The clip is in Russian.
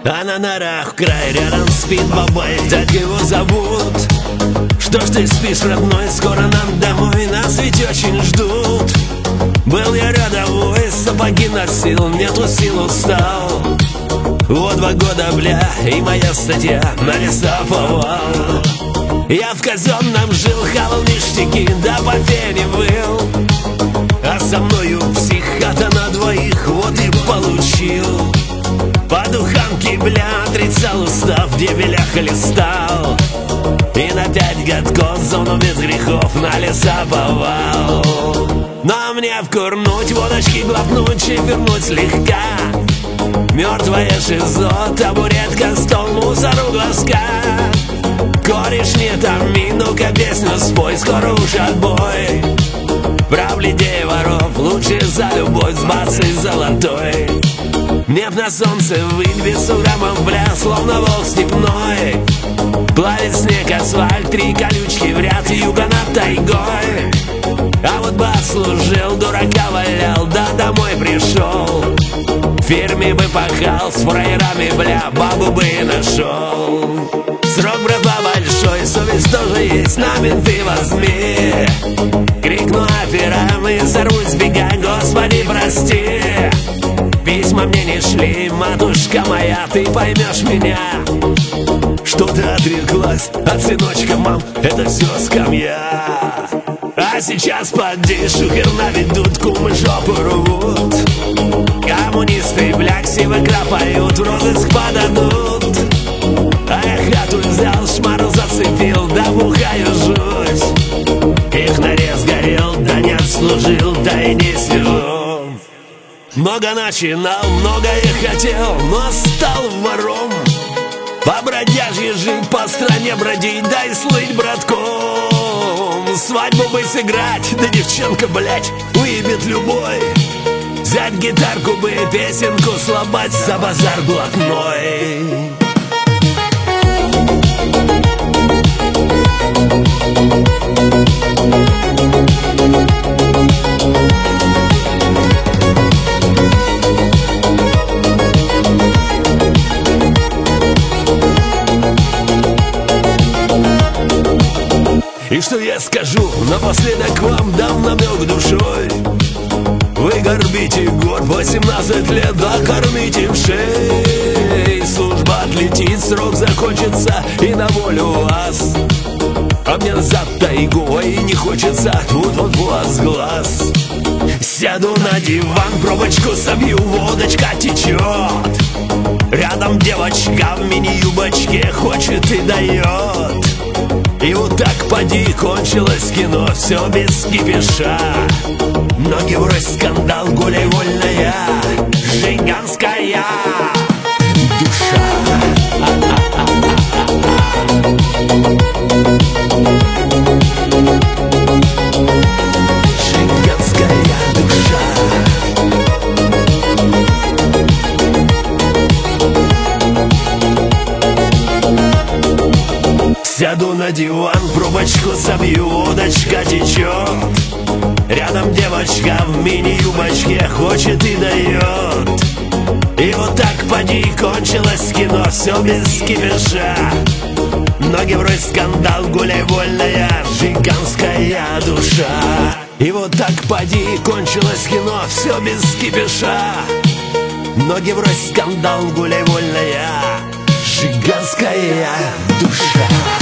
А на норах в край рядом спит бабай, так его зовут. Что ж ты спишь, родной, скоро нам домой, нас ведь очень ждут. Был я рядовой, сапоги носил, нету сил, устал. Вот 2 года, бля, и моя статья на лесоповал. Я в казенном жил, хавал ништяки, да по фене выл. А со мною психата на 2, вот и получил. По духанке, бля, отрицал устав, где беляха листал. И на 5 годков зону без грехов на лесоповал. Но мне вкурнуть, водочки глотнуть, чевернуть слегка. Мертвое шизо, табуретка, стол, мусор у глазка. Кореш, не томи, ну-ка песню спой, скоро уж отбой. Прав людей воров, лучше за любовь с бацей золотой. Неб на солнце, вынь без граммов, бля, словно волк степной. Плавит снег, асфальт, 3 колючки в ряд, юга над тайгой. А вот бас служил, дурака валял, да домой пришел. В фирме бы пахал, с фраерами, бля, бабу бы и нашел. Срок, братва, большой, совесть тоже есть, на менты возьми. Крикну операм и сорвусь, бегай, Господи, прости. Письма мне не шли, матушка моя, ты поймешь меня. Что ты отреклась от сыночка, мам, это все скамья. А сейчас поди, шухер наведут, кумы жопу рвут. Коммунисты, бля, ксивы крапают, в розыск подадут. А я хату взял, шмару зацепил, да бухаю жуть. Их нарез горел, да не отслужил, да и не сижу. Много начинал, многое хотел, но стал вором. По бродяжье жить, по стране бродить, да и слыть братком. Свадьбу бы сыграть, да девчонка, блять, уебет любой. Взять гитарку бы, песенку слабать за базар блатной. И что я скажу, напоследок вам дам намек душой. Вы горбите горб, 18 лет, да кормите в шей. Служба отлетит, срок закончится, и на волю вас. А мне за тайгой не хочется, вот глаз. Сяду на диван, пробочку собью, водочка течет. Рядом девочка в мини-юбочке хочет и дает. И вот так поди, кончилось кино, все без кипиша. Ноги врозь, скандал, гуляй вольная, жиганская душа. Жиганская душа. Сяду на диван, пробочку собью, водочка течет. Рядом девочка в мини-юбочке хочет и дает. И вот так поди, кончилось кино, все без кипиша. Ноги врозь, скандал, гуляй вольная, жиганская душа. И вот так поди, кончилось кино, все без кипиша. Ноги врозь, скандал, гуляй вольная, жиганская душа.